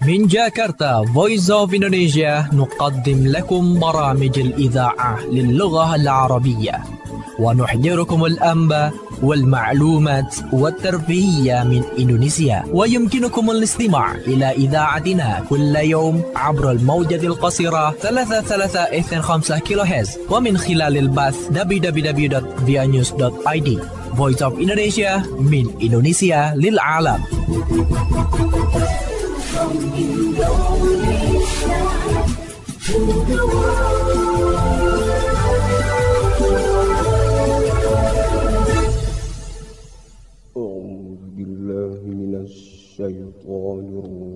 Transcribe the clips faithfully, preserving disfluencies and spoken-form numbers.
من جاكرتا Voice of Indonesia نقدم لكم برامج الإذاعة للغة العربية ونحضركم الأنباء والمعلومات والترفيهية من إندونيسيا. ويمكنكم الاستماع إلى إذاعتنا كل يوم عبر الموجة القصيرة ثلاثة ثلاثة اثنين خمسة كيلو هرتز ومن خلال البث دبليو دبليو دبليو دوت via news دوت i d. Voice of Indonesia من إندونيسيا للعالم. From Indonesia to the world. أعوذ بالله من الشيطان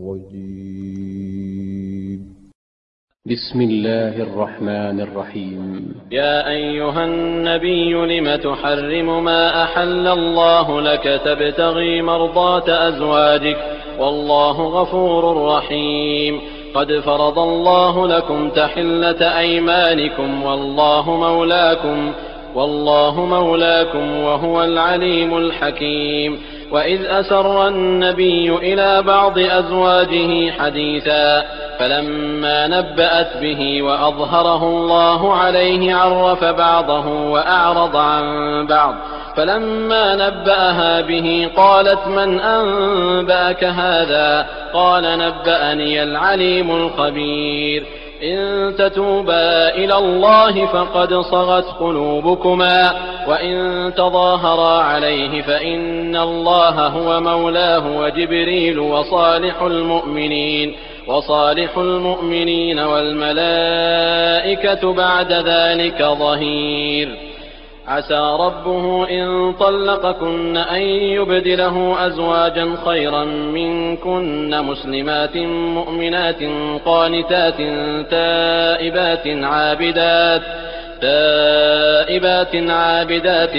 الرجيم. بسم الله الرحمن الرحيم. يا أيها النبي لم تحرم ما أحل الله لك تبتغي مرضات أزواجك والله غفور رحيم. قد فرض الله لكم تحلة أيمانكم والله مولاكم والله مولاكم وهو العليم الحكيم. وإذ أسر النبي إلى بعض أزواجه حديثا فلما نبأت به وأظهره الله عليه عرف بعضه وأعرض عن بعض فلما نبأها به قالت من أنبأك هذا قال نبأني العليم الخبير. إن تتوبا إلى الله فقد صغت قلوبكما وإن تظاهرا عليه فإن الله هو مولاه وجبريل وصالح المؤمنين وصالح المؤمنين والملائكة بعد ذلك ظهير. عسى ربه إن طلقكن أن يبدله أزواجا خيرا منكن مسلمات مؤمنات قانتات تائبات عابدات تائبات عابدات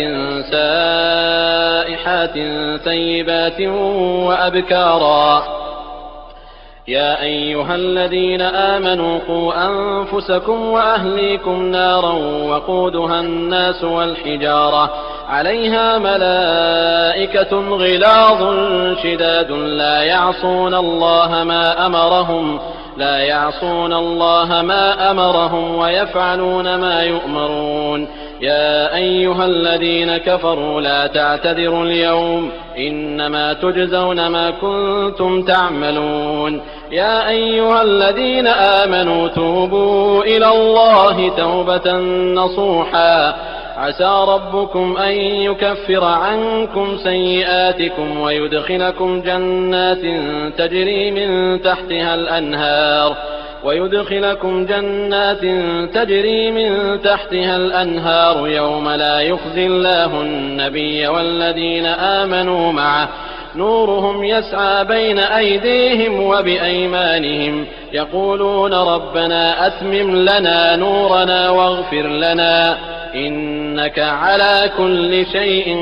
سائحات ثيبات وأبكارا. يا أيها الذين آمنوا قوا أنفسكم وأهليكم نارا وقودها الناس والحجارة عليها ملائكة غلاظ شداد لا يعصون الله ما أمرهم لا يعصون الله ما أمرهم ويفعلون ما يؤمرون. يا أيها الذين كفروا لا تعتذروا اليوم إنما تجزون ما كنتم تعملون. يا أيها الذين آمنوا توبوا إلى الله توبة نصوحا عسى ربكم أن يكفر عنكم سيئاتكم ويدخلكم جنات تجري من تحتها الأنهار ويدخلكم جنات تجري من تحتها الأنهار يوم لا يخزي الله النبي والذين آمنوا معه نورهم يسعى بين أيديهم وبأيمانهم يقولون ربنا أتمم لنا نورنا واغفر لنا إنك على كل شيء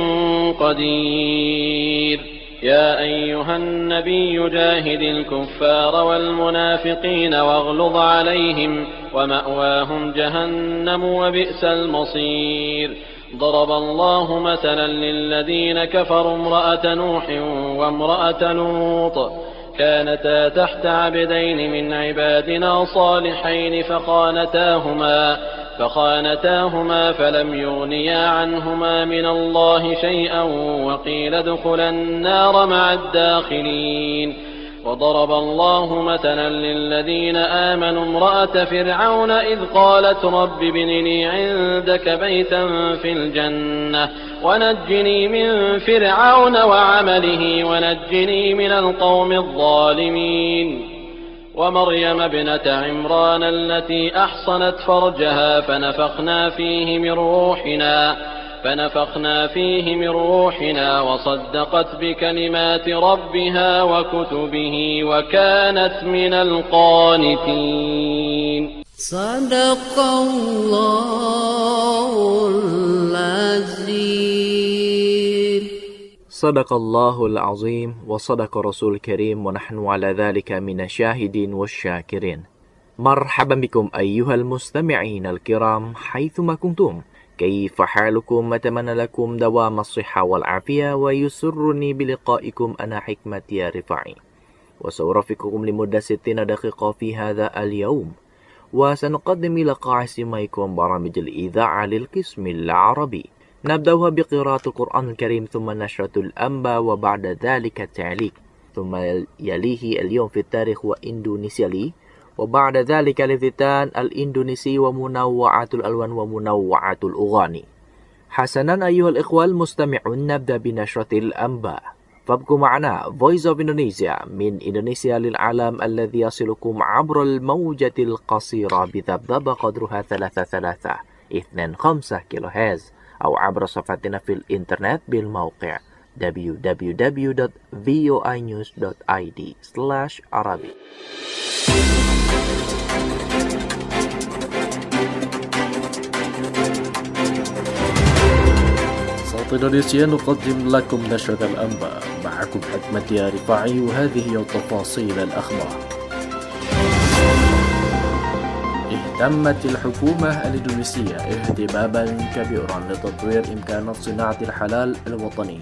قدير. يا أيها النبي جاهد الكفار والمنافقين واغلظ عليهم ومأواهم جهنم وبئس المصير. ضرب الله مثلا للذين كفروا امرأة نوح وامرأة لوط كانتا تحت عبدين من عبادنا صالحين فخانتاهما فخانتاهما فلم يغنيا عنهما من الله شيئا وقيل ادخلا النار مع الداخلين. وضرب الله مثلا للذين آمنوا امرأة فرعون إذ قالت رب ابن لي عندك بيتا في الجنة ونجني من فرعون وعمله ونجني من القوم الظالمين. ومريم ابنة عمران التي أحصنت فرجها فنفخنا فيه من روحنا فنفخنا فيه من روحنا وصدقت بكلمات ربها وكتبه وكانت من القانتين. صدق الله العظيم. صدق الله العظيم وصدق رسول الكريم ونحن على ذلك من الشاهدين والشاكرين. مرحبا بكم أيها المستمعين الكرام حيثما كنتم. كيف حالكم؟ أتمنى لكم دوام الصحة والعافية ويسرني بلقائكم أنا حكمة يا رفاعي. وسأرافقكم لمدة ستين دقيقة في هذا اليوم، وسنقدم إلى قاع سماعكم برامج الإذاعة للقسم العربي. نبدأها بقراءة القرآن الكريم، ثم نشرة الأنباء، وبعد ذلك التعليق، ثم يليه اليوم في التاريخ وإندونيسيا لي، وبعد ذلك الافتتان الإندونيسي ومنوعات الألوان ومنوعات الأغاني. حسنا أيها الإخوة المستمعون، نبدأ بنشرة الأنباء، فابقوا معنا Voice of Indonesia من إندونيسيا للعالم الذي يصلكم عبر الموجة القصيرة بذبذبة قدرها ثلاثة ثلاثة اثنين خمسة كيلو هرتز، أو عبر صفحتنا في الإنترنت بالموقع دبليو دبليو دبليو دوت فوي نيوز دوت آي دي سلاش عربي. صوت إندونيسيا نقدم لكم نشرة الأنباء، معكم حكمة رفاعي، وهذه هي تفاصيل الأخبار. اهتمت الحكومة الإندونيسية اهتماما كبيرا لتطوير إمكانات صناعة الحلال الوطني،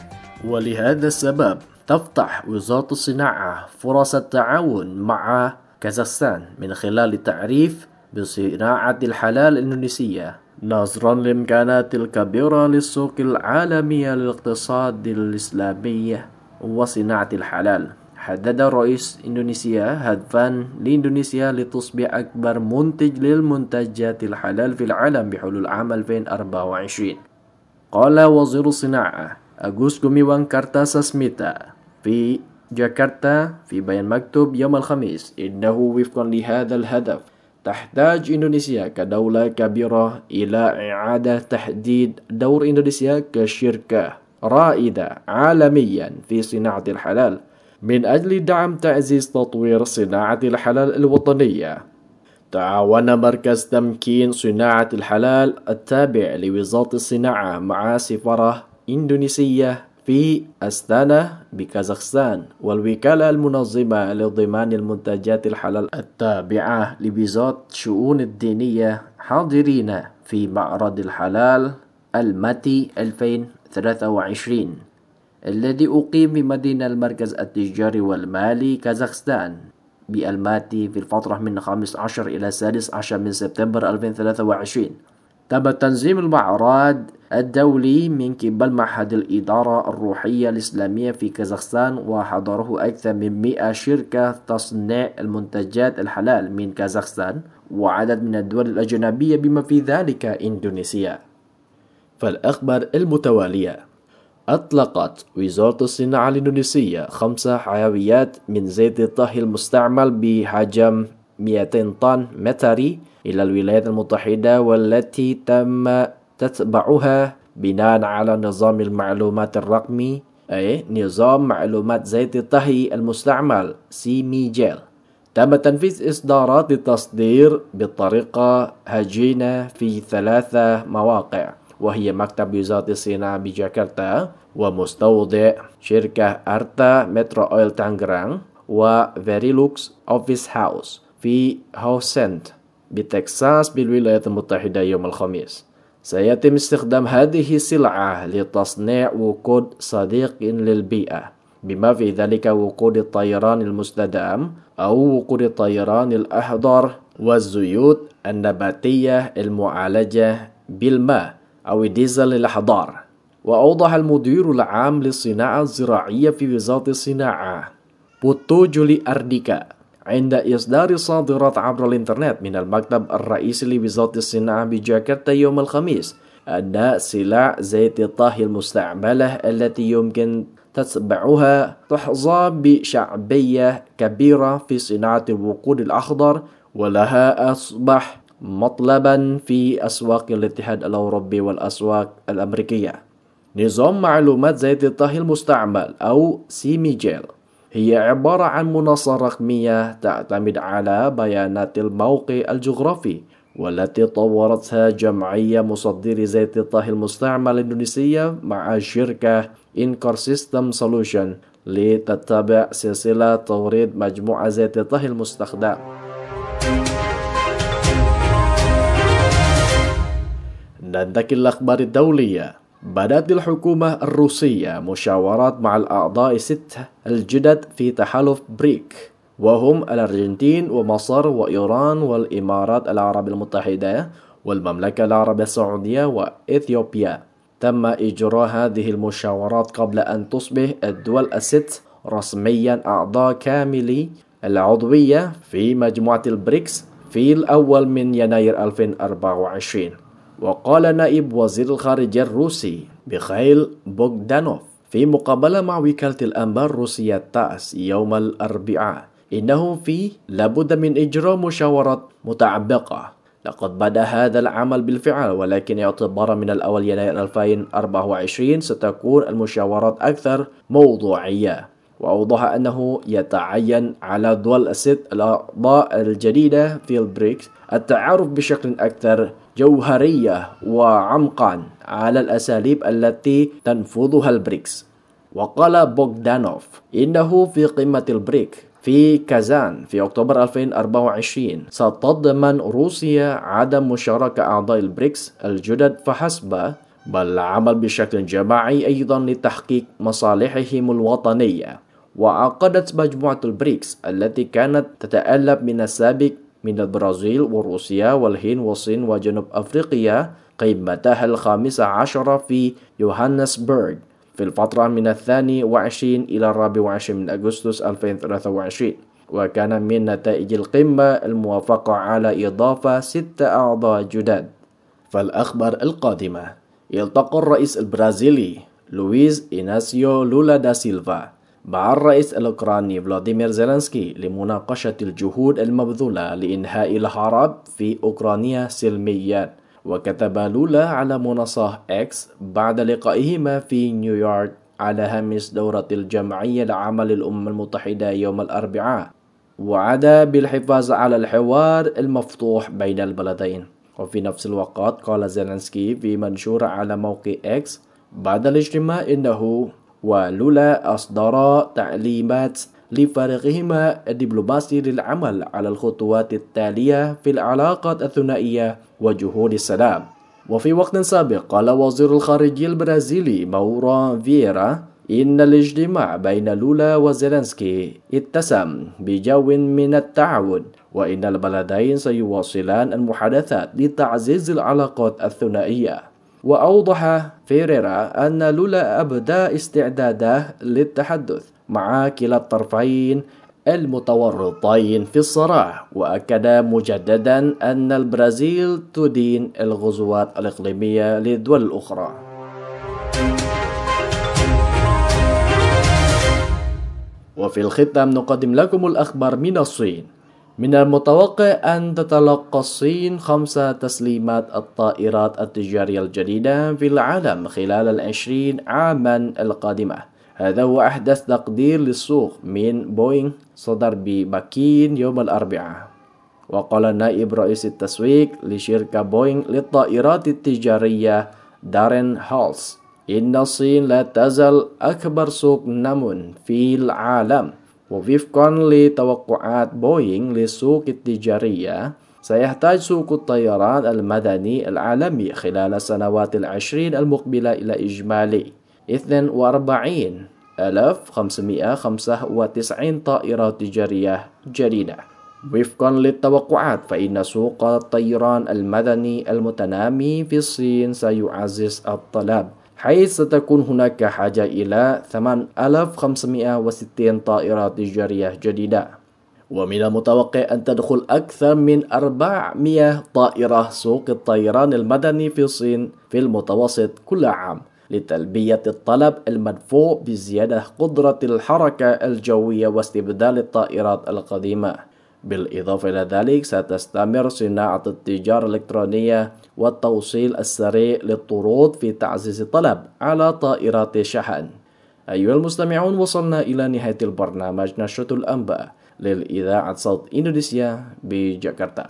ولهذا السبب تفتح وزارة الصناعة فرص التعاون مع كازاخستان من خلال التعريف بصناعة الحلال الإندونيسية، نظرا للإمكانات الكبيرة للسوق العالمية للاقتصاد الإسلامي وصناعة الحلال. حدد رئيس إندونيسيا هدفا لإندونيسيا لتصبح أكبر منتج للمنتجات الحلال في العالم بحلول عام ألفين وأربعة وعشرين. قال وزير الصناعة أغوست غوميوان كارتاساسميتا في جاكرتا في بيان مكتوب يوم الخميس إنه وفقا لهذا الهدف تحتاج إندونيسيا كدولة كبيرة إلى إعادة تحديد دور إندونيسيا كشركة رائدة عالميا في صناعة الحلال من أجل دعم تعزيز تطوير صناعة الحلال الوطنية. تعاون مركز تمكين صناعة الحلال التابع لوزارة الصناعة مع سفارة إندونيسية في أستانا بكازاخستان والوكالة المنظمة لضمان المنتجات الحلال التابعة لوزارة الشؤون الدينية حاضرين في معرض الحلال الماتي ألفين وثلاثة وعشرين الذي أقيم في مدينة المركز التجاري والمالي كازاخستان بالماتي في الفترة من الخامس عشر إلى السادس عشر من سبتمبر ألفين وثلاثة وعشرين. تم تنظيم المعرض الدولي من قبل معهد الإدارة الروحية الإسلامية في كازاخستان، وحضره أكثر من مئة شركة تصنيع المنتجات الحلال من كازاخستان وعدد من الدول الأجنبية بما في ذلك إندونيسيا. فالأخبار المتوالية: أطلقت وزارة الصناعة الإندونيسية خمس حاويات من زيت الطهي المستعمل بحجم مئتين طن متري إلى الولايات المتحدة، والتي تم تتبعها بناء على نظام المعلومات الرقمي، أي نظام معلومات زيت الطهي المستعمل سيميجيل. تم تنفيذ إصدارات التصدير بطريقة هجينة في ثلاثة مواقع، وهي مكتب وزارة الصناعة بجاكرتا، ومستودع شركة أرتا مترو أويل تانجران، وفيريلوكس أوفيس هاوس في هاوسنت بتكساس بالولايات المتحدة يوم الخميس. سيتم استخدام هذه السلعة لتصنيع وقود صديق للبيئة، بما في ذلك وقود الطيران المستدام أو وقود الطيران الأخضر، والزيوت النباتية المعالجة بالماء أو الديزل الأخضر. وأوضح المدير العام للصناعة الزراعية في وزارة الصناعة بوتو جولي أرديكا عند إصدار الصادرات عبر الإنترنت من المكتب الرئيسي لوزارة الصناعة بجاكرتا يوم الخميس أن سلع زيت الطهي المستعملة التي يمكن تتبعها تحظى بشعبية كبيرة في صناعة الوقود الأخضر، ولها أصبح مطلبا في أسواق الاتحاد الأوروبي والأسواق الأمريكية. نظام معلومات زيت الطهي المستعمل أو سيميجيل هي عبارة عن منصة رقمية تعتمد على بيانات الموقع الجغرافي، والتي طورتها جمعية مصدري زيت الطهي المستعمل الإندونيسية مع شركة إنكار سيستم سولوشن لتتبع سلسلة توريد مجموعة زيت الطهي المستخدم. ننتقل الأخبار الدولية. بدأت الحكومة الروسية مشاورات مع الأعضاء الستة الجدد في تحالف بريك، وهم الأرجنتين ومصر وإيران والإمارات العربية المتحدة والمملكة العربية السعودية وإثيوبيا. تم إجراء هذه المشاورات قبل أن تصبح الدول الست رسميا أعضاء كاملي العضوية في مجموعة البريكس في الأول من يناير ألفين وأربعة وعشرين. وقال نائب وزير الخارجية الروسي ميخائيل بوغدانوف في مقابلة مع وكالة الأنباء الروسية تاس يوم الأربعاء إنه في لابد من إجراء مشاورات متعمقة. لقد بدأ هذا العمل بالفعل، ولكن اعتبارا من الأول يناير ألفين وأربعة وعشرين ستكون المشاورات أكثر موضوعية. وأوضح أنه يتعين على الدول الست الأعضاء الجديدة في البريكس التعرف بشكل أكثر جوهرية وعمقا على الأساليب التي تنفذها البريكس. وقال بوغدانوف إنه في قمة البريك في كازان في أكتوبر ألفين وأربعة وعشرين ستضمن روسيا عدم مشاركة أعضاء البريكس الجدد فحسب، بل العمل بشكل جماعي أيضا لتحقيق مصالحهم الوطنية. وعقدت مجموعة البريكس التي كانت تتألف من السابق من البرازيل وروسيا والهند والصين وجنوب أفريقيا قمتها الخامسة عشرة في يوهانسبرغ في الفترة من الثاني وعشرين إلى الرابع وعشرين من أغسطس ألفين وثلاثة وعشرين. وكان من نتائج القمة الموافقة على إضافة ستة أعضاء جداد. فالأخبار القادمة: التقى الرئيس البرازيلي لويز إناسيو لولا دا سيلفا مع الرئيس الأوكراني فلاديمير زيلينسكي لمناقشة الجهود المبذولة لإنهاء الحرب في أوكرانيا سلميا. وكتب لولا على منصة إكس بعد لقائهما في نيويورك على هامش دورة الجمعية العامة للأمم المتحدة يوم الأربعاء، وعد بالحفاظ على الحوار المفتوح بين البلدين. وفي نفس الوقت قال زيلينسكي في منشور على موقع إكس بعد الاجتماع إنه ولولا أصدر تعليمات لفريقهما الدبلوماسي للعمل على الخطوات التالية في العلاقات الثنائية وجهود السلام. وفي وقت سابق قال وزير الخارجية البرازيلي ماورو فييرا إن الاجتماع بين لولا وزيلينسكي اتسم بجو من التعاون، وإن البلدين سيواصلان المحادثات لتعزيز العلاقات الثنائية. وأوضح فيريرا أن لولا أبدى استعداده للتحدث مع كلا الطرفين المتورطين في الصراع، وأكد مجددا أن البرازيل تدين الغزوات الإقليمية للدول الأخرى. وفي الختام نقدم لكم الأخبار من الصين. من المتوقع أن تتلقى الصين خمسة تسليمات الطائرات التجارية الجديدة في العالم خلال العشرين عاما القادمة. هذا هو أحدث تقدير للسوق من بوينغ صدر ببكين يوم الأربعاء. وقال نائب رئيس التسويق لشركة بوينغ للطائرات التجارية دارين هالس إن الصين لا تزال أكبر سوق نمو في العالم. ووفقا لتوقعات بوينغ للسوق التجارية، سيحتاج سوق الطيران المدني العالمي خلال السنوات العشرين المقبلة إلى إجمالي اثنين وأربعين ألف وخمسمائة وخمسة وتسعين طائرة تجارية جديدة. وفقا للتوقعات فإن سوق الطيران المدني المتنامي في الصين سيعزز الطلب، حيث ستكون هناك حاجة إلى ثمانية آلاف وخمسمائة وستين طائرة تجارية جديدة. ومن المتوقع أن تدخل أكثر من أربعمائة طائرة سوق الطيران المدني في الصين في المتوسط كل عام لتلبية الطلب المدفوع بزيادة قدرة الحركة الجوية واستبدال الطائرات القديمة. بالإضافة إلى ذلك ستستمر صناعة التجارة الإلكترونية والتوصيل السريع للطرود في تعزيز الطلب على طائرات الشحن. أيها المستمعون، وصلنا إلى نهاية البرنامج نشرة الأنباء للإذاعة صوت إندونيسيا بجاكرتا.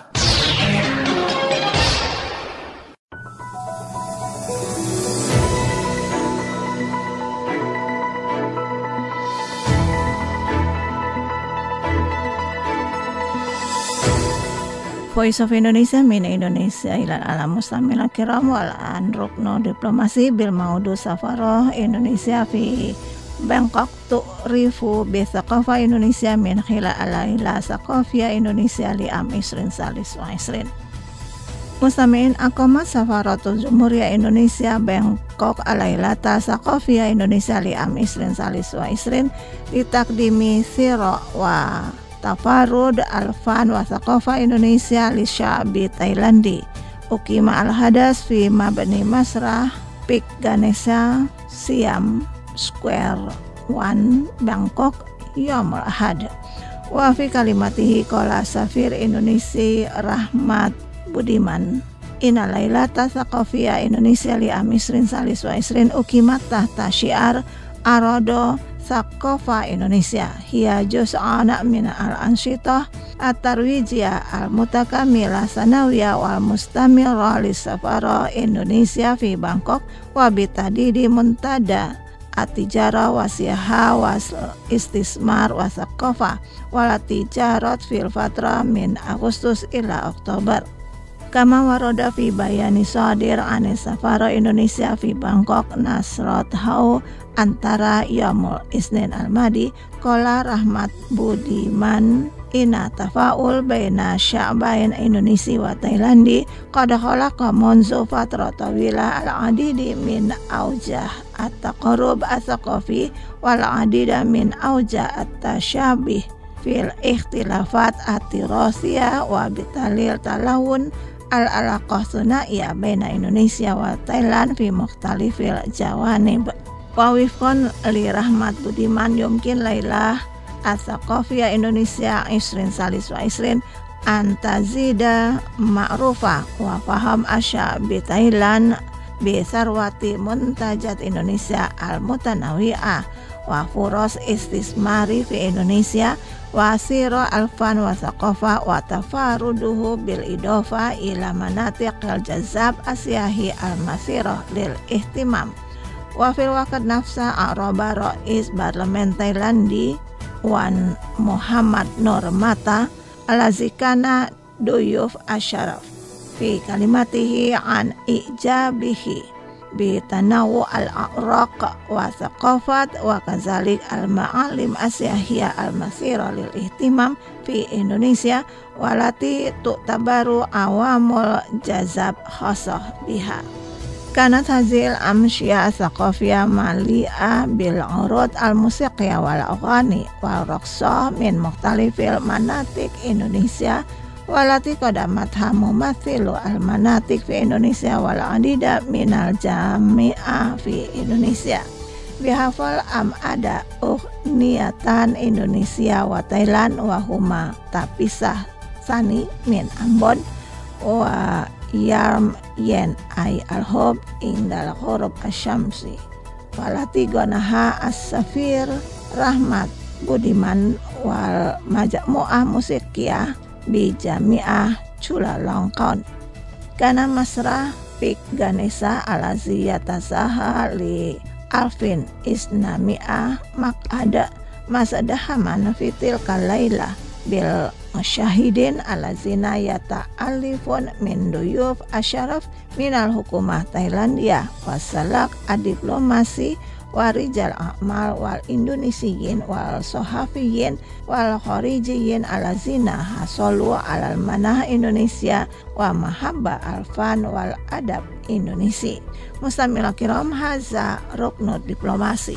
Voice of Indonesia min Indonesia ilal alam mustamil kiram wal an rukno diplomasi bil maudu safaroh Indonesia fi Bangkok tu rifu bi thaqafa Indonesia min khila ala ila thaqafia Indonesia li am isrin salis wa isrin. Mustami'in akomat safaratul Jumhuriyah Indonesia Bangkok alailata thaqafia Indonesia li am isrin salis wa isrin ditakdimi siro wa tafarud alfan wa thaqafa Indonesia li sya'bi Thailandi ukima al-hadas fi mabni masrah Pik Ganesha Siam Square One Bangkok Yomul Ahad wa fi kalimatihi qala safir Indonesia Rahmat Budiman Ina lailata thaqafiyah Indonesia li amisrin salis wa isrin ukimat tahta syiar arodo thaqafa Indonesia hiya juz'ana min al-ansyitah at-tarwijiyah al-mutakamilah sanawiyah wal mustamira li safara Indonesia fi Bangkok wa bitadidi muntada at-tijara wa siyaha wa istismar wa thaqafa wal tijarat fil fatra min Agustus ila Oktober. Kama waroda fi bayani sadir ane safara Indonesia fi Bangkok Nasrot Hau antara Yaumul Isnin Al-Madi Kola Rahmat Budiman ina tafaul baina sya'bain Indonesia wa Thailandi qad khalaqa munzu fatra tawila al-adidi min aujah at-taqarrub as-saqafi wal adida min aujah at-tashabih fil ikhtilafat at-tirasiyah wa bitalil talawun al-alaqah sunaiyah baina Indonesia wa Thailand fi mukhtalifil jawanib wa wifqan li Rahmat Budiman yumkin lailah as-saqafiyah Indonesia isrin salis wa isrin antazida ma'rufa wa faham asya bi Thailand bi sarwati muntajat Indonesia al-mutanawi'ah wa furos istismari fi Indonesia wa sira alfan wa thaqafa wa tafaruduhu bil idofa ila manatiq al-jazab asyahi al-masirah lil ihtimam wa fil waqt nafsa araba rais parlemen Thailandi Wan Muhammad Nur Mata alazikana duyuf asyaraf fi kalimatihi an ijabihi bi tanawu al-a'raq wa thaqafat wa kazalik al-ma'alim asyahiyah al-masira lil ihtimam fi Indonesia walati tu'tabaru awamul jazab khasah biha. Kanat hazil amsyah thaqafiyah mali'ah bil urud al-musiqiyah wal aghani wal raqsah min mukhtalifil manatik Indonesia walati qadamat mumathilu al-manatik fi Indonesia wal adida minal jami'ah fi Indonesia bihafal am ada uhniyatan Indonesia wa Thailand wa huma tapisah sani min Ambon wa yarm yen ay al-hub indal khurub asyamsi walati gonaha as-safir Rahmat Budiman wal majmu'ah musikiyah bi jami'ah Chulalongkorn kana masrah Pik Ganesha alaziyatasaha li alfin isnami'ah mak'ada masadahaman fitil kalayla bil musyahidin alazina yata'alifun min duyuf asyaraf minal hukumah Thailandia wasalak adiplomasi warijal a'mal wal indonesiyin wal sohafiyin wal khorijiyin alazina hasolu alal manah Indonesia wa mahabba alfan wal adab Indonesia. Mustamil kiram haza ruknut diplomasi.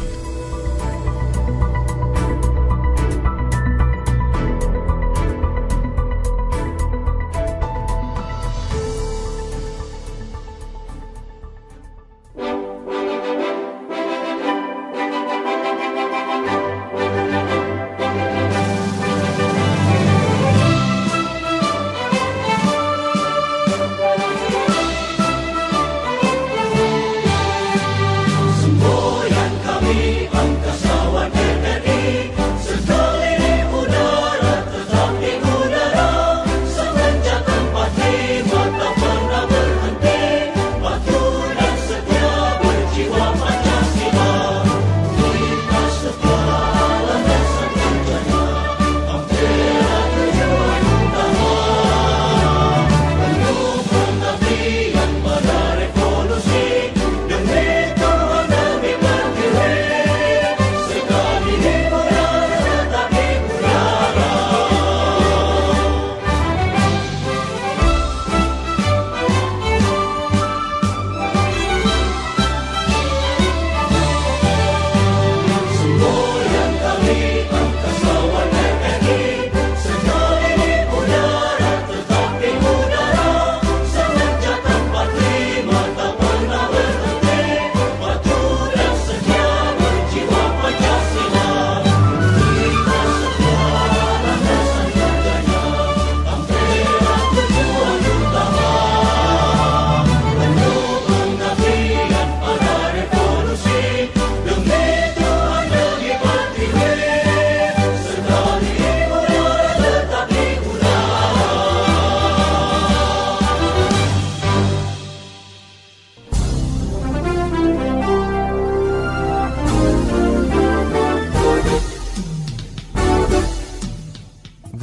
Semboyan kami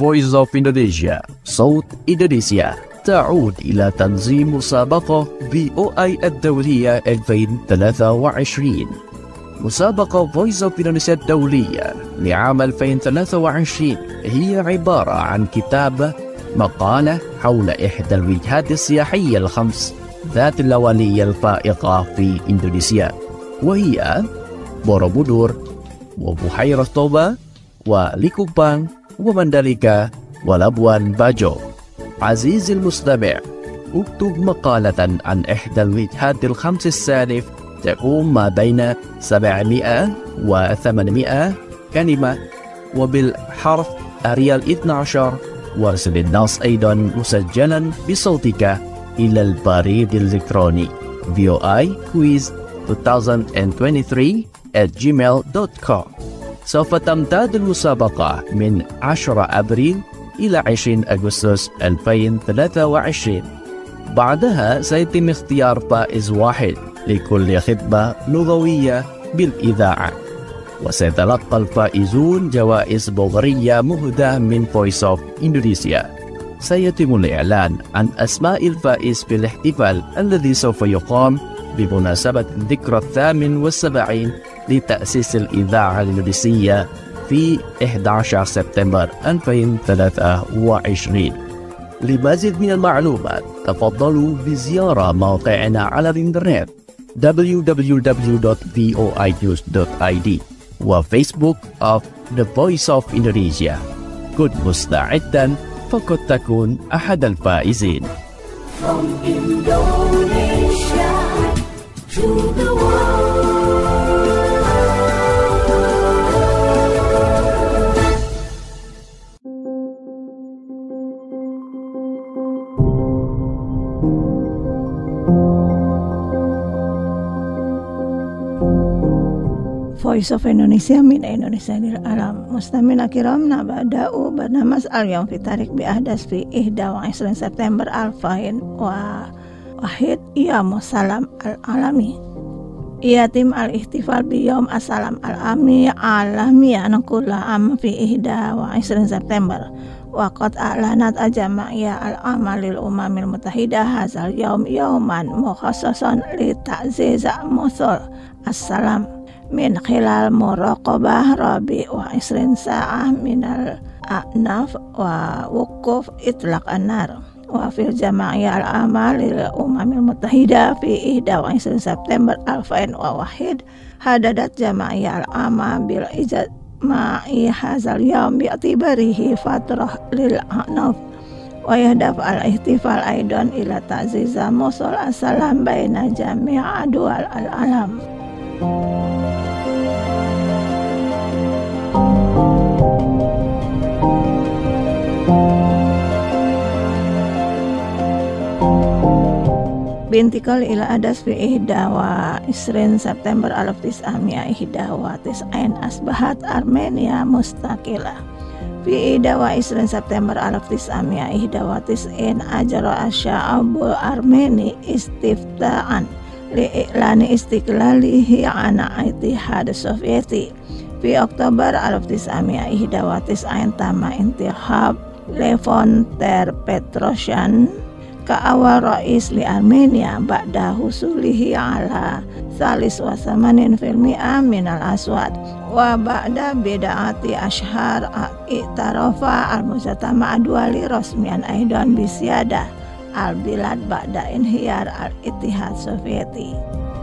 Voice of Indonesia صوت إندونيسيا تعود إلى تنظيم مسابقة في أو آي الدولية ألفين وثلاثة وعشرين. مسابقة Voice of Indonesia الدولية لعام ألفين وثلاثة وعشرين هي عبارة عن كتابة مقالة حول إحدى الوجهات السياحية الخمس ذات الأولية الفائقة في إندونيسيا، وهي بوروبودور وبحيرة توبا وليكوبان ومنداليكا ولابوان باجو. عزيزي المستمع، اكتب مقالة عن إحدى الوجهات الخمس السالف تقوم ما بين سبعمائة وثمانمائة كلمة وبالحرف أريال اثني عشر، وارسل النص أيضا مسجلا بصوتك إلى البريد الإلكتروني في أو آي كويز ألفين وثلاثة وعشرين at gmail dot com. سوف تمتد المسابقة من عشرة أبريل إلى عشرين أغسطس ألفين وثلاثة وعشرين. بعدها سيتم اختيار فائز واحد لكل خطبة لغوية بالإذاعة، وسيتلقى الفائزون جوائز بورية مهداة من Voice of Indonesia. سيتم الإعلان عن أسماء الفائز في الاحتفال الذي سوف يقام بمناسبة الذكرى الثامن والسبعين لتأسيس الإذاعة الإندونيسية في أحد عشر سبتمبر ألفين وثلاثة وعشرين. لمزيد من المعلومات تفضلوا بزيارة موقعنا على الإنترنت دبليو دبليو دبليو دوت في أو آي نيوز دوت آي دي وفيسبوك of The Voice of Indonesia. كن مستعدا فقد تكون أحد الفائزين. From Indonesia to the world. Voice of Indonesia min Indonesia lil alam. Mustamina kiram nabada'u barnamas al-yawm fi tarik bi ahdas fi ihda wa isrin September alfain wa wahid iyam salam al-alami. Yatim al-ihtifal bi yawm as-salam al-ami alami anakula am fi ihda wa isrin September. Waqad a'lanat al-jama'iyah al-amalil umamil mutahidah hazal yawm yawman mukhassasan li ta'ziza musul as-salam min khilal muraqabah rabi wa isrin sa'ah minal a'naf wa wukuf itlaq an-nar wa fil jama'iyah al-amal lil umamil mutahida fi ihda wa isrin September alfain wa wahid hadadat jama'iyah al-amal bil ijad ma'i hazal yawm bi'tibarihi fatrah lil a'naf wa yahdaf al-ihtifal aidan ila ta'ziza musul as-salam baina jami'a dual al-alam. Bintikal ila adas fi ihda wa isrin September alaf tis'amia ihda wa tis'ain asbahat Armenia mustaqila. Fi ihda wa isrin September alaf tis'amia ihda wa tis'in ajra asya'abul Armeni istifta'an li'i'lani istiqlalihi ana itihad Sovieti. Fi Oktober alaf tis'amia ihda wa tis'ain tama intihab Levon Ter-Petrosyan ka awal rais li Armenia ba'da husulihi ala salis wa samanin fil mi'ah minal aswad wa ba'da bida'ati ashhar i'tarafa al-muzatama adwali rasmian aidan bisyada al-bilad ba'da inhiyar al-ittihad Sovieti.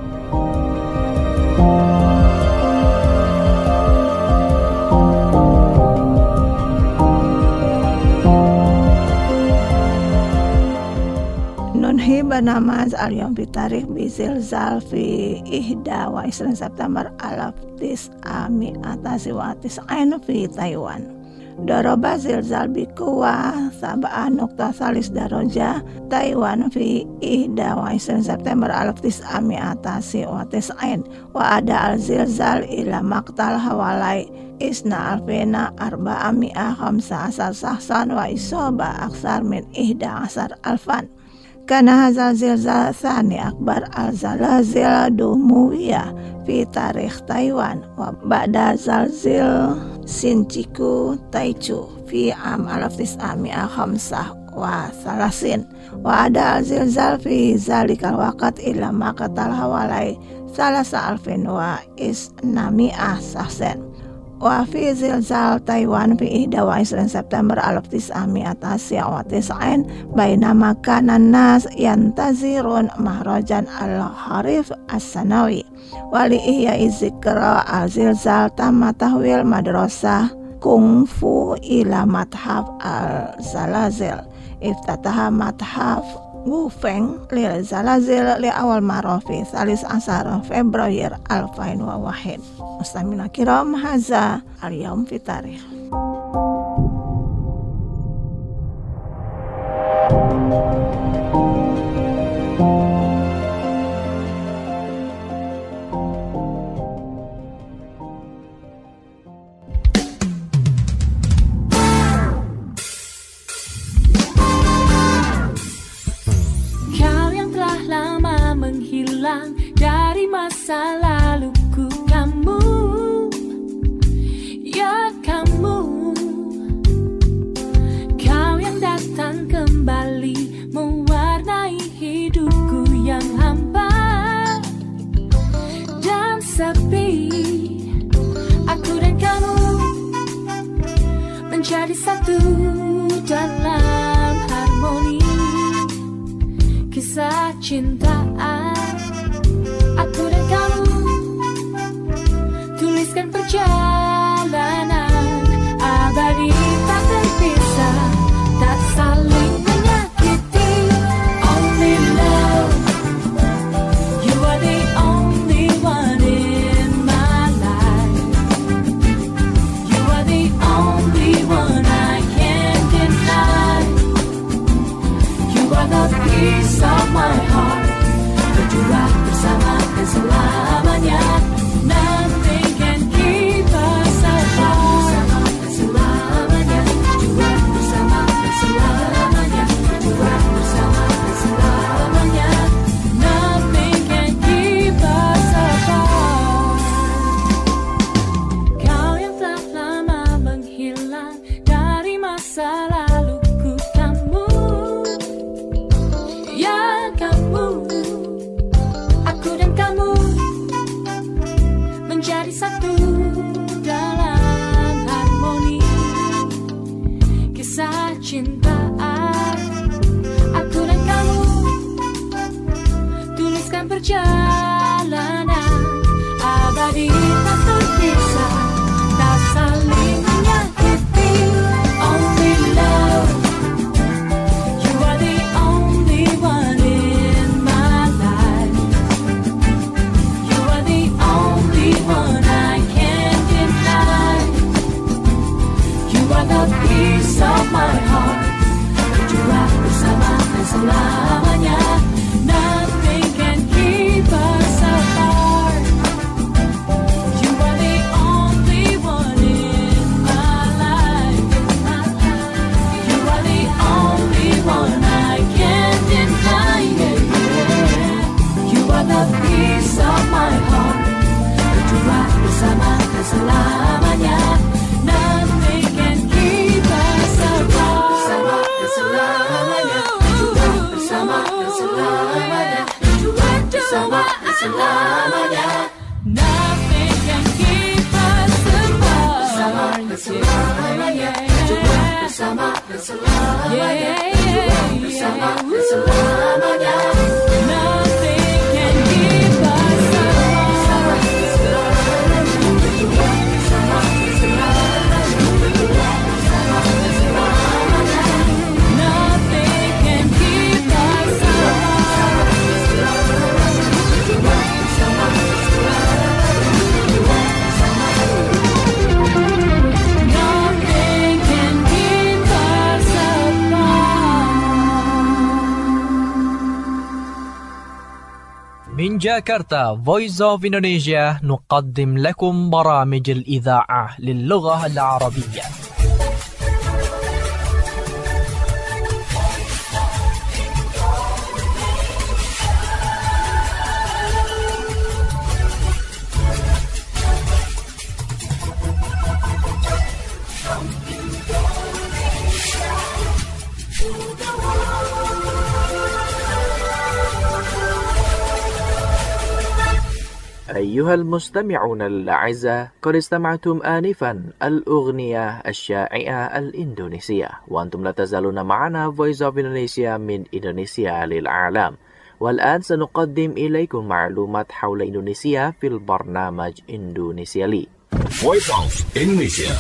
Hiba namaz al-yawm fi tarikh bi zilzal fi ihda wa isrin September alaf tis'ami atasi wa tis'ain fi Taiwan. Doroba zilzal bi kuwa sab'a nukta salis daraja Taiwan fi ihda wa isrin September alaf tis'ami atasi wa tis'ain wa ada al-zilzal ila maqtal hawalai isna alfena arba'a mi'a khamsa asar sahsan wa isoba aksar min ihda asar alfan. kana hazal zilzal thani akbar al-zalazil dumawiyah fi tarikh Taiwan wa ba'da zalzil Shinjuku Taichu fi am alaf tis'ami'a khamsah wa salasin wa ada zilzal fi zalikal waqt illa ma qatal hawalai salasa alfin wa isnami'ah sahsen wa fi zilzal Taiwan fi ihda wa isrin September alaf tis'ami'a tasya wa tis'ain bainama kana nas yantazirun mahrajan al-harif as-sanawi wali ihya izikra al-zilzal tamma tahwil madrasah kungfu ila mathaf al-zalazil iftataha mathaf Wufeng lil zalazil li awal marofi salis asar Februari alfain wa wahid. Mustamina kiram haza al-yawm fi tarikh. Dari masa laluku, kamu, ya kamu, kau yang datang kembali mewarnai hidupku yang hampa dan sepi. Aku dan kamu menjadi satu dalam harmoni kisah cintaan. Aku dan kamu tuliskan perjalanan abadi tak terpisah, tak saling menyakiti. Only love, you are the only one in my life. You are the only one I can't deny. You are the peace of my heart. Berdua bersama dan selamanya. Nothing can keep us apart. Selamanya. Berdua bersama dan selamanya. Berdua bersama dan selamanya. Nothing can keep us apart. Kau yang telah lama menghilang dari masa laluku, kamu, ya kamu. Menjadi satu dalam harmoni kisah cintaan. Aku dan kamu tuliskan perjalanan abadi tak terpisah, tak saling menyakiti. Only love, you are the only one in my life. You are the only one I can't deny. You are the peace of my heart. Berdua bersama dan selamanya. Nothing can keep us apart. You are the only one in my life. You are the only one I can't deny. You are the peace of my heart. Berdua bersama dan selamanya. Nothing can keep us apart. Bersama dan selamanya. Berdua bersama dan selamanya. Berdua bersama dan selamanya. Nothing can keep us apart. Bersama dan selamanya. Berdua bersama dan selamanya. Berdua bersama dan selamanya. Nothing can keep us apart. من جاكرتا Voice of Indonesia نقدم لكم برامج الإذاعة للغة العربية. أيها المستمعون الأعزاء، قد استمعتم آنفا الأغنية الشائعة الإندونيسية، وأنتم لا تزالون معنا Voice of Indonesia من إندونيسيا للعالم. والآن سنقدم إليكم معلومات حول إندونيسيا في البرنامج إندونيسيا لي. Voice of Indonesia.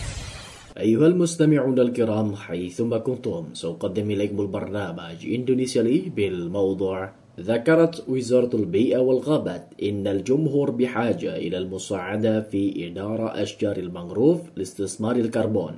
أيها المستمعون الكرام حيثما كنتم، سأقدم إليكم البرنامج إندونيسيا لي بالموضوع: ذكرت وزارة البيئة والغابات إن الجمهور بحاجة إلى المساعدة في إدارة أشجار المانغروف لاستثمار الكربون.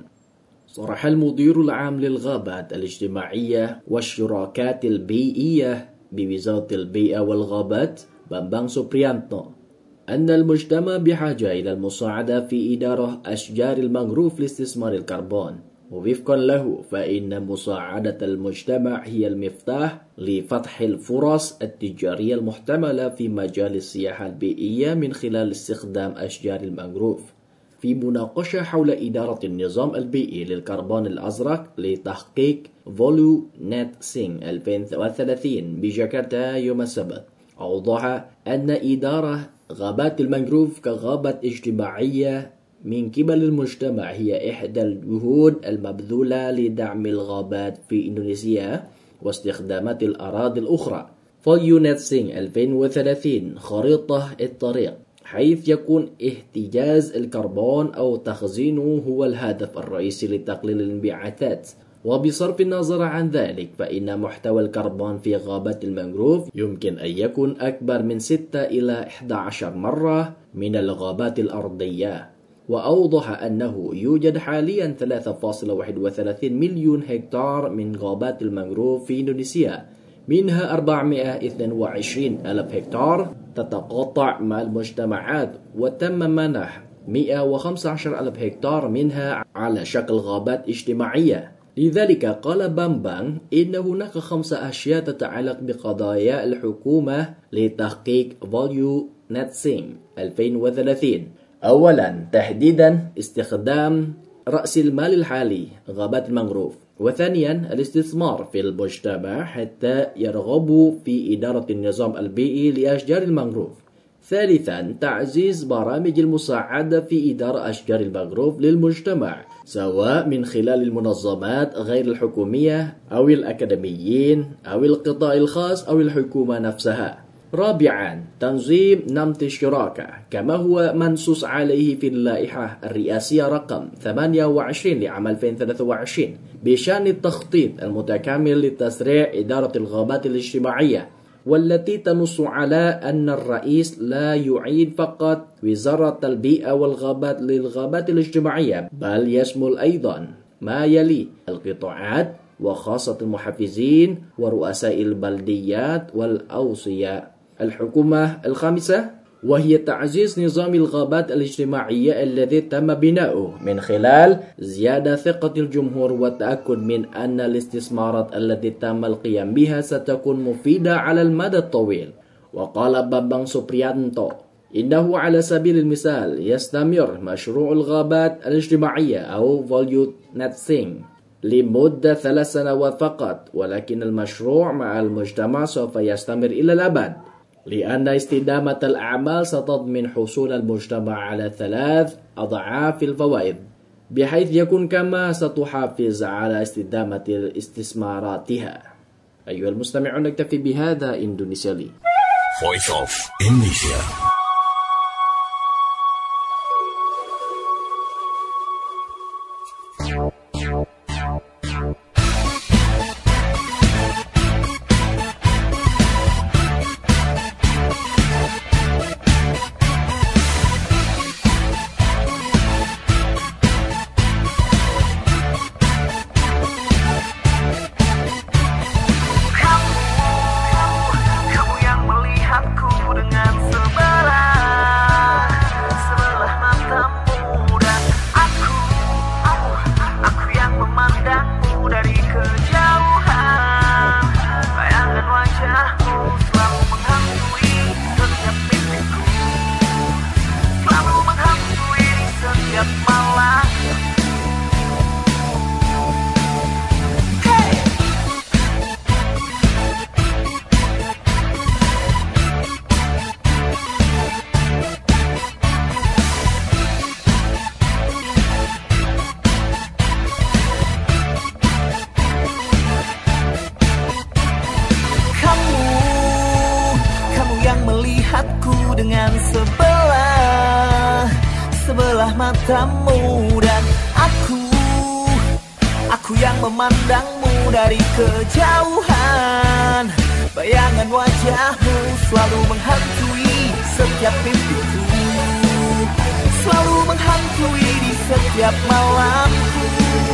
صرح المدير العام للغابات الاجتماعية والشراكات البيئية بوزارة البيئة والغابات بامبang Supriyanto أن المجتمع بحاجة إلى المساعدة في إدارة أشجار المانغروف لاستثمار الكربون. ووفقا له فإن مساعدة المجتمع هي المفتاح لفتح الفرص التجارية المحتملة في مجال السياحة البيئية من خلال استخدام أشجار المانغروف. في مناقشة حول إدارة النظام البيئي للكربون الأزرق لتحقيق فوليو نت سينغ ألفين وثلاثين بجاكرتا يوم السبت، أوضح أن إدارة غابات المانغروف كغابات اجتماعية من قبل المجتمع هي إحدى الجهود المبذولة لدعم الغابات في إندونيسيا واستخدامات الأراضي الأخرى. فوليو نت سينغ ألفين وثلاثين خريطة الطريق، حيث يكون احتجاز الكربون أو تخزينه هو الهدف الرئيسي لتقليل الانبعاثات. وبصرف النظر عن ذلك فإن محتوى الكربون في غابات المانغروف يمكن أن يكون أكبر من ستة إلى إحدى عشرة مرة من الغابات الأرضية. وأوضح أنه يوجد حاليا ثلاثة فاصلة واحد وثلاثين مليون هكتار من غابات المانغروف في إندونيسيا، منها أربعمائة واثنين وعشرين ألف هكتار تتقاطع مع المجتمعات، وتم منح مائة وخمسة عشر ألف هكتار منها على شكل غابات اجتماعية. لذلك قال بامبang إن هناك خمسة أشياء تتعلق بقضايا الحكومة لتحقيق فوليو نت سينغ ألفين وثلاثين. أولا، تحديدا استخدام رأس المال الحالي غابات المانغروف. وثانيا، الاستثمار في المجتمع حتى يرغبوا في إدارة النظام البيئي لأشجار المانغروف. ثالثا، تعزيز برامج المساعدة في إدارة أشجار المانغروف للمجتمع، سواء من خلال المنظمات غير الحكومية أو الأكاديميين أو القطاع الخاص أو الحكومة نفسها. رابعا، تنظيم نمط الشراكة كما هو منصوص عليه في اللائحة الرئاسية رقم ثمانية وعشرين لعام ألفين وثلاثة وعشرين بشأن التخطيط المتكامل لتسريع إدارة الغابات الاجتماعية، والتي تنص على أن الرئيس لا يعين فقط وزارة البيئة والغابات للغابات الاجتماعية، بل يشمل أيضا ما يلي: القطاعات وخاصة المحافظين ورؤساء البلديات والأوصياء. الحكومة الخامسة وهي تعزيز نظام الغابات الاجتماعية الذي تم بناؤه من خلال زيادة ثقة الجمهور والتأكد من أن الاستثمارات التي تم القيام بها ستكون مفيدة على المدى الطويل. وقال بامبang Supriyanto إنه على سبيل المثال يستمر مشروع الغابات الاجتماعية أو فوليو نت سينغ لمدة ثلاث سنوات فقط، ولكن المشروع مع المجتمع سوف يستمر إلى الأبد، لأن استدامة الأعمال ستضمن حصول المجتمع على ثلاث أضعاف الفوائد، بحيث يكون كما ستحافظ على استدامة استثماراتها. أيها المستمعون، نكتفي بهذا. إندونيسيا لي. Voice of Indonesia. Kamu, kamu yang melihatku dengan sebelah dengan sebelah sebelah matamu. Dan aku aku yang memandangmu dari kejauhan. Bayangan wajahmu selalu menghantui setiap mimpiku, selalu menghantui di setiap malamku.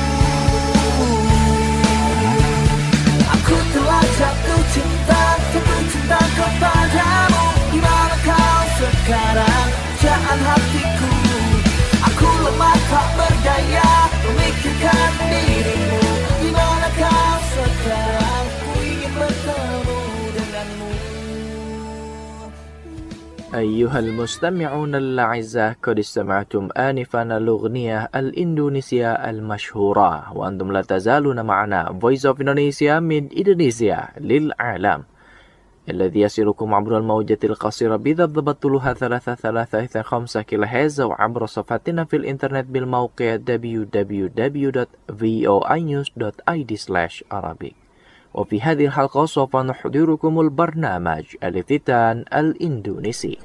Aku telah jatuh cinta, jatuh cinta kepadamu. Di mana kau sekarang, pujaan hatiku? Aku lemah tak berdaya memikirkan dirimu. Di mana kau sekarang, ku ingin bertemu denganmu. أيها المستمعون الأعزاء، قد استمعتم آنفا الأغنية الإندونيسية المشهورة، وأنتم لا تزالون معنا Voice of Indonesia من إندونيسيا للعالم، الذي يصلكم عبر الموجة القصيرة بضبط طولها ثلاثة ثلاثة خمسة كيلو هرتز، وعبر صفحتنا في الإنترنت بالموقع دبليو دبليو دبليو دوت فوي نيوز دوت آي دي سلاش عربي. وفي هذه الحلقة سوف نحضركم البرنامج الافتتان الإندونيسي.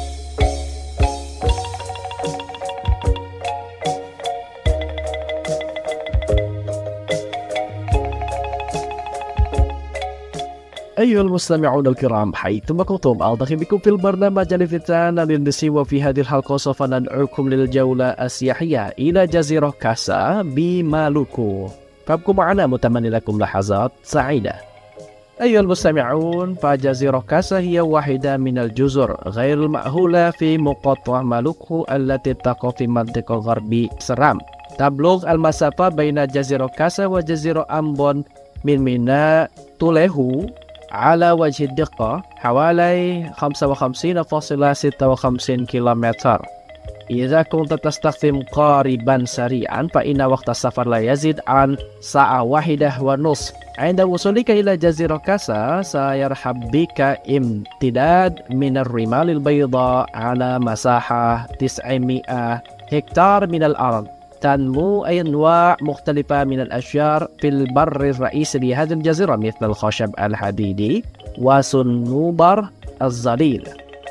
أيها المستمعون الكرام حيثما كنتم ألتقي بكم في البرنامج الافتتان الإندونيسي، وفي هذه الحلقة سوف ندعوكم للجولة السياحية إلى جزيرة كاسا بمالوكو، فابقوا معنا متمنى لكم لحظات سعيدة. أيها المستمعون، فجزيرة كاسا هي واحدة من الجزر غير المأهولة في مقاطعة مالوكو التي تقع في منطقة غربي سرام. تبلغ المسافة بين جزيرة كاسا وجزيرة أمبون من ميناء توليهو على وجه الدقة حوالي خمسة وخمسين فاصلة ستة وخمسين كيلومتر. إذا كنت تستخدم قاربا سريعا فإن وقت السفر لا يزيد عن ساعة واحدة ونصف. عند وصولك إلى جزيرة كاسا سيرحب بك امتداد من الرمال البيضاء على مساحة تسعمائة هكتار من الأرض. تنمو أنواع مختلفة من الأشجار في البر الرئيسي لهذه الجزيرة مثل الخشب الحديدي وصنوبر الظليل.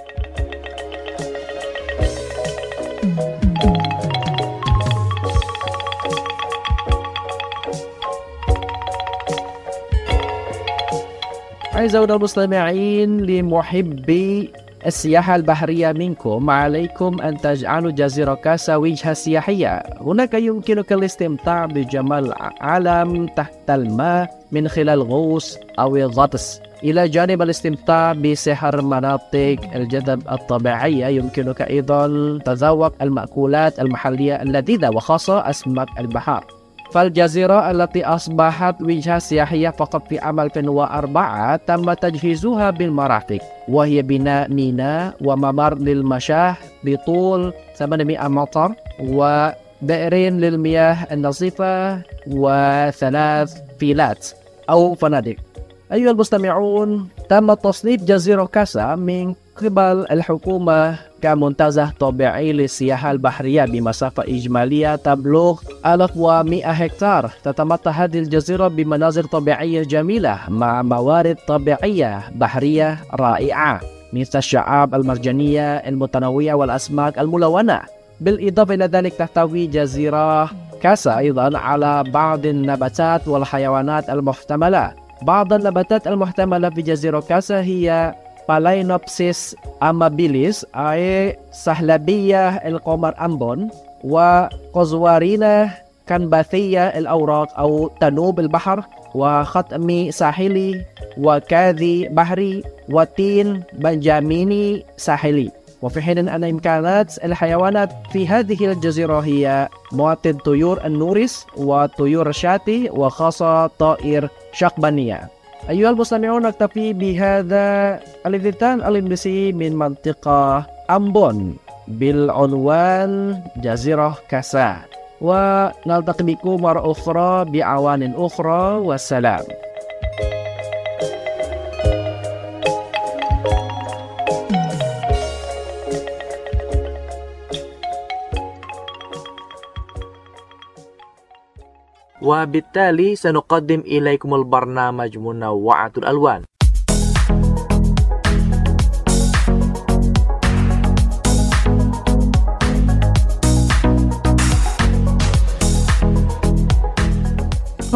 أعزائنا المستمعين، لمحبي السياحة البحرية منكم عليكم أن تجعلوا جزيرة كاسا وجهة سياحية. هناك يمكنك الاستمتاع بجمال العالم تحت الماء من خلال غوص أو الغطس، إلى جانب الاستمتاع بسحر مناطق الجذب الطبيعية. يمكنك أيضا تذوق المأكولات المحلية اللذيذة وخاصة أسماك البحر. فالجزيرة التي أصبحت وجهة سياحية فقط في عام ألفين وأربعة تم تجهيزها بالمرافق، وهي بناء ميناء وممر للمشاة بطول ثمانمائة متر وبئرين للمياه النظيفة وثلاث فيلات أو فنادق. أيها المستمعون، تم تصنيف جزيرة كاسا من قبل الحكومة كمنتزه طبيعي للسياحة البحرية بمسافة إجمالية تبلغ ألف ومئة هكتار. تتمتع هذه الجزيرة بمناظر طبيعية جميلة مع موارد طبيعية بحرية رائعة مثل الشعاب المرجانية المتنوعة والأسماك الملونة. بالإضافة إلى ذلك تحتوي جزيرة كاسا أيضا على بعض النباتات والحيوانات المحتملة. بعض النباتات المحتملة في جزيرة كاسا هي Phalaenopsis amabilis أي سحلبية القمر أمبون، وقزوارينة كنباثية الأوراق أو تنوب البحر، وختمي ساحلي، وكاذي بحري، وتين بنجاميني ساحلي. وفي حين أن إمكانات الحيوانات في هذه الجزيرة هي معتد طيور النورس وطيور الشاتي وخاصة طائر شقبانية. أيها المستمعون، نكتفي بهذا الافتتان الإندونيسي من منطقة أمبون بالعنوان جزيرة كاسا، ونلتقي بكم مرة أخرى بأعوان أخرى، والسلام. وبالتالي سنقدم إليكم البرنامج منوعة الألوان.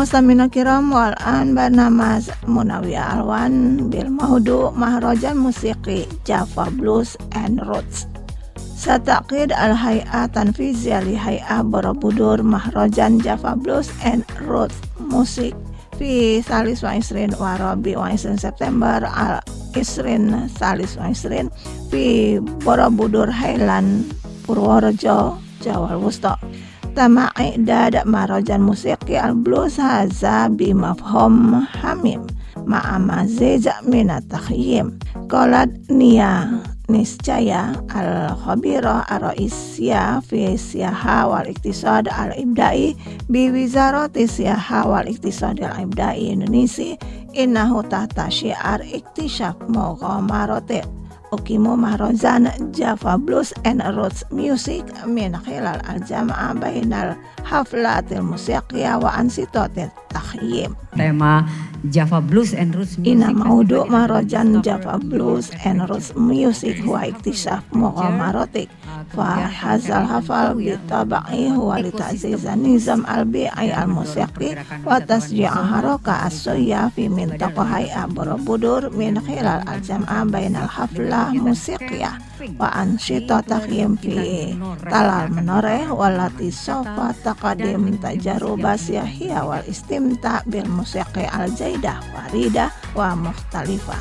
Mustamina kiram wal an barnamaz Munawiyah Alwan bil maudu mahrajan musiki Java Blues and Roots. Sataqid al-hay'ah tanfiziyah li hay'ah Borobudur mahrajan Java Blues and Roots musik fi salis wa isrin wa rabi wa isrin September al isrin salis wa isrin fi Borobudur Highland Purworejo Jawa Wusta. Tama i'dad mahrajan musiki al-blues haza bimafhum hamim ma'a mazij min at-takhyim. Qalat Nia Niscaya al-khabirah ar-raisiyah fi siyaha wal iktisad al-ibda'i bi wizarati siyaha wal iktisad al-ibda'i Indonesia innahu tahta syiar iktishaf mughamaratit ukimu mahrazan Java Blues and Roots Music min khilal al-jam'a bainal haflatil musiqiyah wa ansitatil takhyim. Tema Java Blues and Roots Music. Ina maudu mahrajan Java Blues and Roots Music huwa iktisaf mughamaratik fa hazal hafal bi taba'i huwa li ta'ziz nizam al-bi'i al-musiqi wa tasji'a haraka as-suyya fi mintaqah hay'ah Borobudur min khilal al-jam'a bainal haflah musiqiyah wa ansyita takhyim fi talal menoreh walati sofa taqadim tajaruba siyahiyah wal istimta' bil musiqi al-jaidah faridah wa mukhtalifah.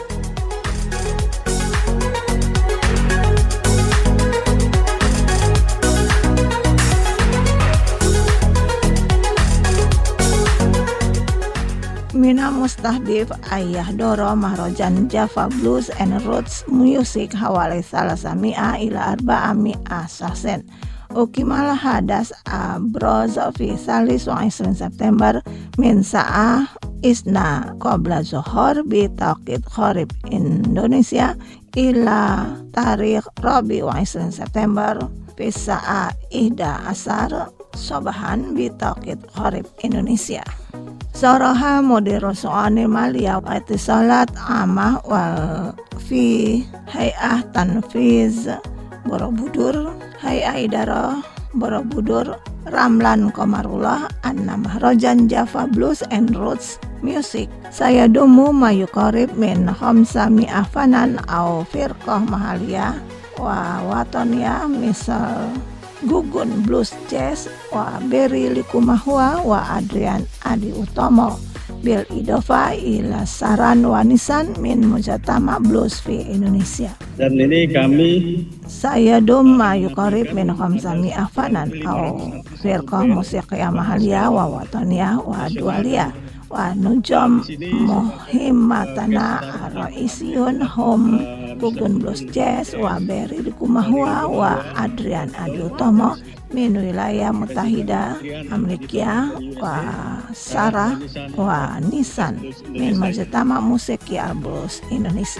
Mina mustahdif ayah doro mahrajan Java Blues and Roots Music hawali salasami'a ila arba'a mi'a sasen. Ukimal hadas abroz fi salis wa isrin September min sa'ah isna qabla zuhur bi taqid kharib Indonesia ila tarikh rabi wa isrin September fi sa'ah ihda asar sobahan bi taqid kharib Indonesia. Saraha mudiru su'anil maliyah wa itisalat amah wal fi hay'ah tanfiz Borobudur hay'ah idara Borobudur Ramlan Komarullah anna mahrajan Java Blues and Roots Music saya dumu mayukarib min khamsa mi'ah fanan au firqah mahaliyah wa watoniyah misal Gugun Blues Jazz wa Berry Likumahwa wa Adrian Adi Utomo bil idofa ila saran wanisan min mujatama blues fi Indonesia. Dan ini kami saya doma yukarib min khamsami afanan au firqah musiqiyah mahaliyah wa wataniyah wa dualiyah wa nujum muhimmatana ar-raisiyun hum Gugun Blues Jazz wa Berry Likumahwa wa Adrian Adi Utomo min wilayah Mutahida Amerika wa Sarah wa Nisan min Majtama Musiki al-Blues Indonesia.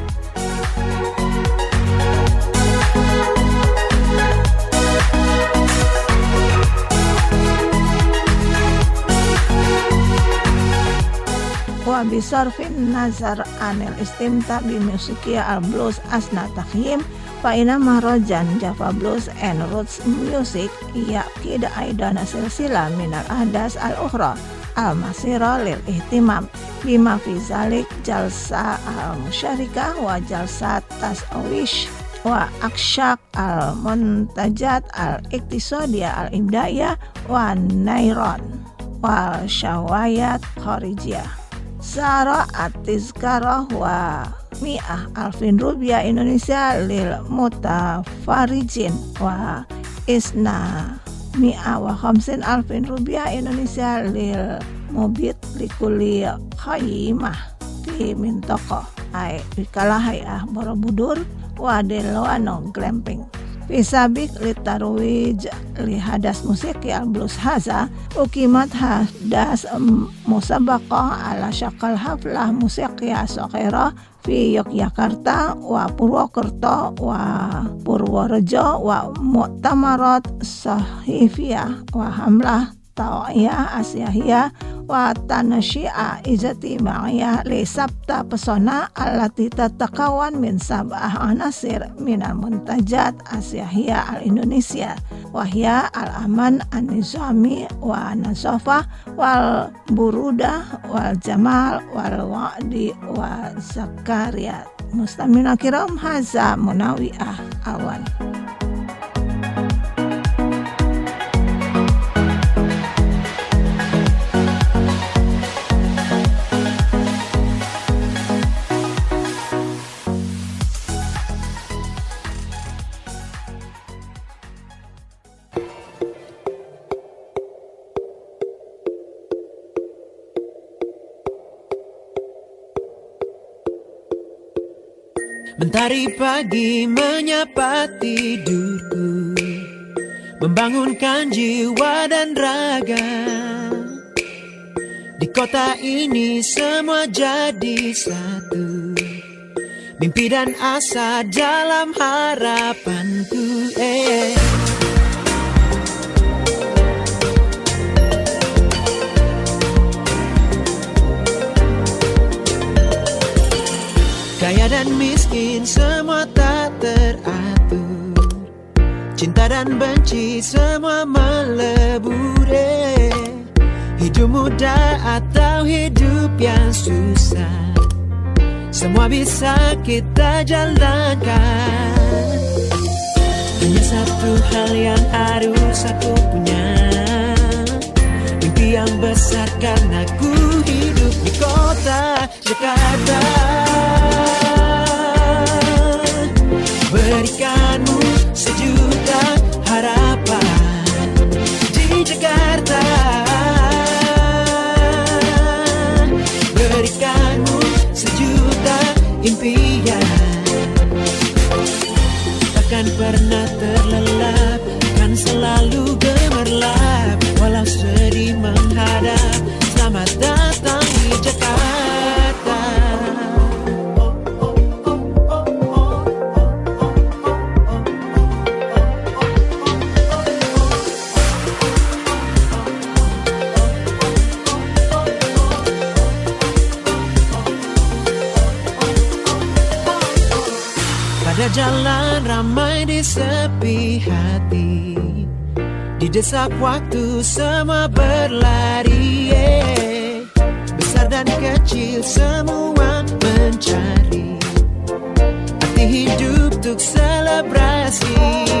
Wa bisarfin nazar anil istimta bi musikia al-blues asna takhyim fa ina mahrajan Java Blues and Roots Music yaqid aidan silsilah min al-ahdas al-ukhra al-masira lil ihtimam bima fi zalik jalsa al-musyarikah wa jalsat tas'awish wa akshak al-muntajat al-iktisadiyah al-ibda'iyah wa nairon wa syawayat kharijiyah. Sara at-tizkarah wa mi'ah alfin rupiah Indonesia lil mutafarijin wa isna mi'ah wa khamsin alfin rupiah Indonesia lil mubit likuli khaymah fi mintaqah ay bikala hay'ah Borobudur wa delwano glamping Fisabik litarwij lihadas musiki al-blues haza ukimat hadas musabaqah ala syakal haflah musiki as-saghirah fi Yogyakarta wa Purwokerto wa Purworejo wa mu'tamarat sahifiyah wa hamlah tawiyah asyahiyah wa tanasyi'a izati ma'iyah li sabta pesona allati tatakawan min sab'ah anasir minal muntajat asyahiyah al-Indonesia wahya al-aman an-nizami wa nasofah wal burudah wal jamal wal wa'di wa zakariyat. Mustamina kiram, haza munawi'ah awan. Mentari pagi menyapa tidurku, membangunkan jiwa dan raga. Di kota ini semua jadi satu, mimpi dan asa dalam harapanku. Eh. Kaya dan miskin semua tak teratur, cinta dan benci semua melebur. eh. Hidup muda atau hidup yang susah, semua bisa kita jalankan. Hanya satu hal yang harus aku punya, mimpi yang besar karena ku hidup di kota Jakarta. Berikanmu sejuta harapan di Jakarta. Berikanmu sejuta impian, takkan pernah terlelap, kan selalu gemerlap walau sedih menghadap. Selamat datang di Jakarta. Pada jalan ramai di sepi hati, didesak waktu semua berlari. yeah. Besar dan kecil semua mencari arti hidup untuk selebrasi.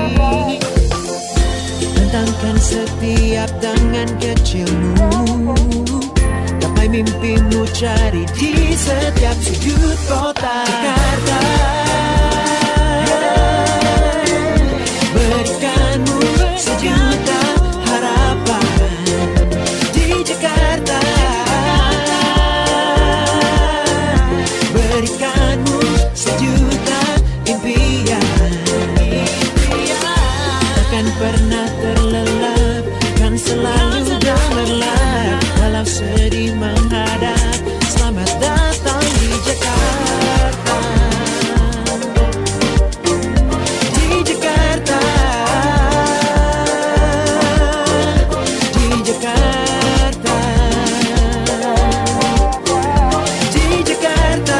Tentangkan setiap tangan kecilmu, gapai mimpimu cari di setiap sudut kota Jakarta. Berikanmu sejuta harapan di Jakarta. Berikanmu sejuta impian, takkan pernah terlelap, kan selalu gemerlap walau sedih menghadap. Selamat datang di Jakarta. Di Jakarta. Di Jakarta. Di Jakarta.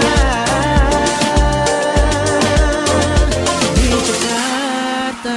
Di Jakarta.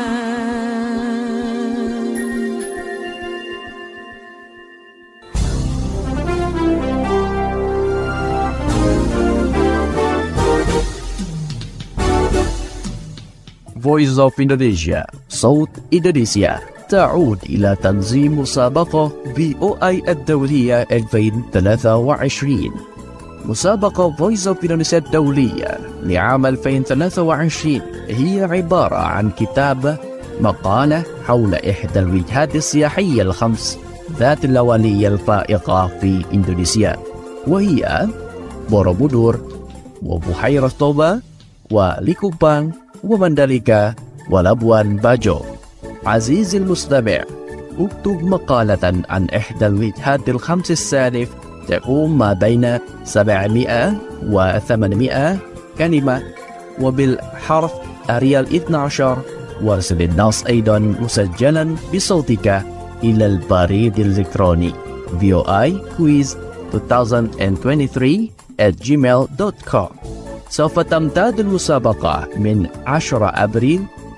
Voice of Indonesia, صوت إندونيسيا، تعود إلى تنظيم مسابقة بي أو آي الدولية ألفين وثلاثة وعشرين. مسابقة Voice of Indonesia الدولية لعام ألفين وثلاثة وعشرين هي عبارة عن كتابة مقالة حول إحدى الوجهات السياحية الخمس ذات الأولية الفائقة في إندونيسيا، وهي بوروبودور وبحيرة توبا وليكوبان ومندليكا ولابوان باجو. عزيزي المستمع، اكتب مقالة عن إحدى الوجهات الخمس السالف تقوم ما بين سبعمائة وثمانمائة كلمة وبالحرف أريال اثني عشر، وارسل النص أيضا مسجلا بصوتك إلى البريد الإلكتروني في أو آي كويز ألفين وثلاثة وعشرين at gmail dot com. سوف تمتد المسابقة من عشرة أبريل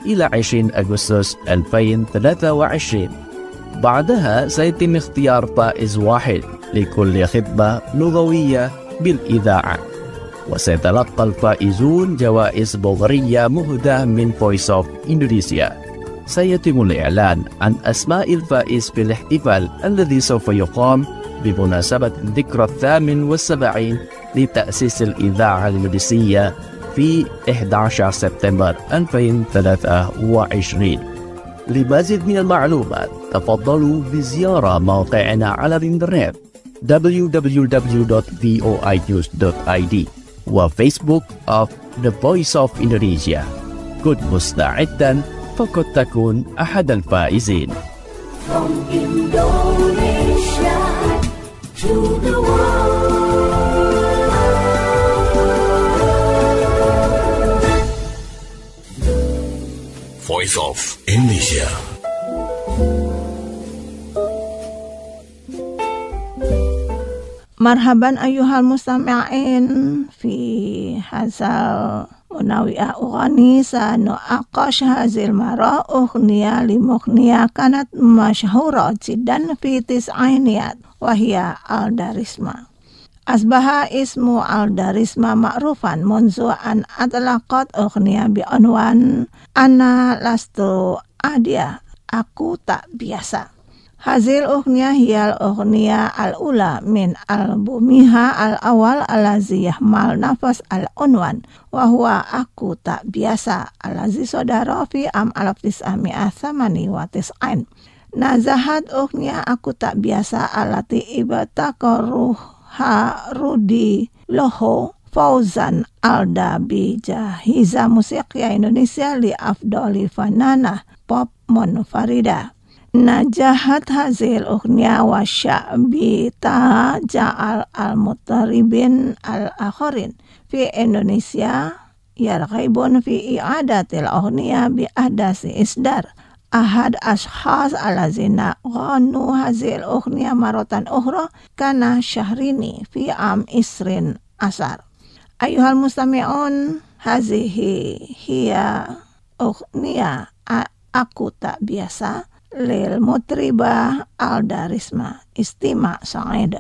إلى عشرين أغسطس ألفين وثلاثة وعشرين. بعدها سيتم اختيار فائز واحد لكل خطبة لغوية بالإذاعة، وسيتلقى الفائزون جوائز بورية مهداة من Voice of Indonesia. سيتم الإعلان عن أسماء الفائز في الاحتفال الذي سوف يقام بمناسبة الذكرى الثامن والسبعين لتأسيس الإذاعة الإندونيسية في أحد عشر سبتمبر ألفين وثلاثة وعشرين. لمزيد من المعلومات تفضلوا بزيارة موقعنا على الإنترنت دبليو دبليو دبليو دوت في او اي نيوز دوت اي دي وفيسبوك of The Voice of Indonesia. كن مستعدا فقد تكون أحد الفائزين. From Indonesia to the world. Voice of Indonesia. Marhaban ayuhal mustami'in fi hazal munawi'ah ughani sanu'aqash hazil mara ughniya li mughniya kanat masyhura jiddan fi tis'ainiyat wahia al-darisma. Asbaha ismu al-darisma ma'rufan munzu an atlaqat ughniya bi unwan ana lastu adia, aku tak biasa. Hazil ughniya hiyal ughniya al-ula min albumiha al-awal alazi yahmal nafas al-unwan wa huwa aku tak biasa alazi sodara fi am alaf tis'ami'ah thamani wa tis'ain. Nazahat ughniya aku tak biasa alati ibtaqaruha rudi loho Fauzan Alda bi jahiza musiqya Indonesia li afdoli fanana pop munfarida. Najahat hazil ughniya wa sya'bita ja'al al-mutaribin al-akharin fi Indonesia yarghaibun fi i'adatil ughniya bi ahdasi isdar ahad ashkhas alazina ghanu hazil ughniya marotan ukhra kana syahrini fi am isrin asar. Ayuhal mustami'un, hazihi hiya ughniya aku tak biasa lil mutribah al-darisma istima' sa'id.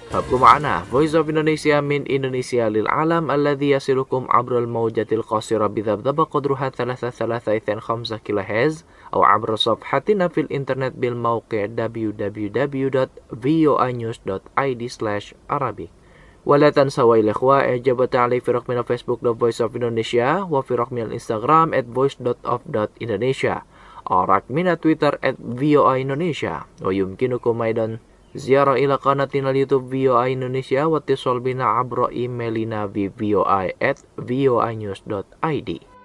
فابقوا معنا Voice of Indonesia من إندونيسيا للعالم الذي يصلكم عبر الموجة القصيرة بذبذبة قدرها ثلاثة ثلاثة اثنين خمسة كيلو هرتز أو عبر صفحتنا في الإنترنت بالموقع دبليو دبليو دبليو دوت فوي نيوز دوت آي دي سلاش عربي. ولا تنسوا الإخوة إعجاب وتعليق في رقمنا فيسبوك دوت فويس أوف إندونيسيا وفي رقمنا الإنستغرام at voice dot of dot indonesia أو رقمنا تويتر at فوي إندونيسيا. ويمكنكم أيضا زيارة إلى قناتنا اليوتيوب فوي إندونيسيا واتصال بنا عبر إيميلنا في فوي at voinews دوت آي دي.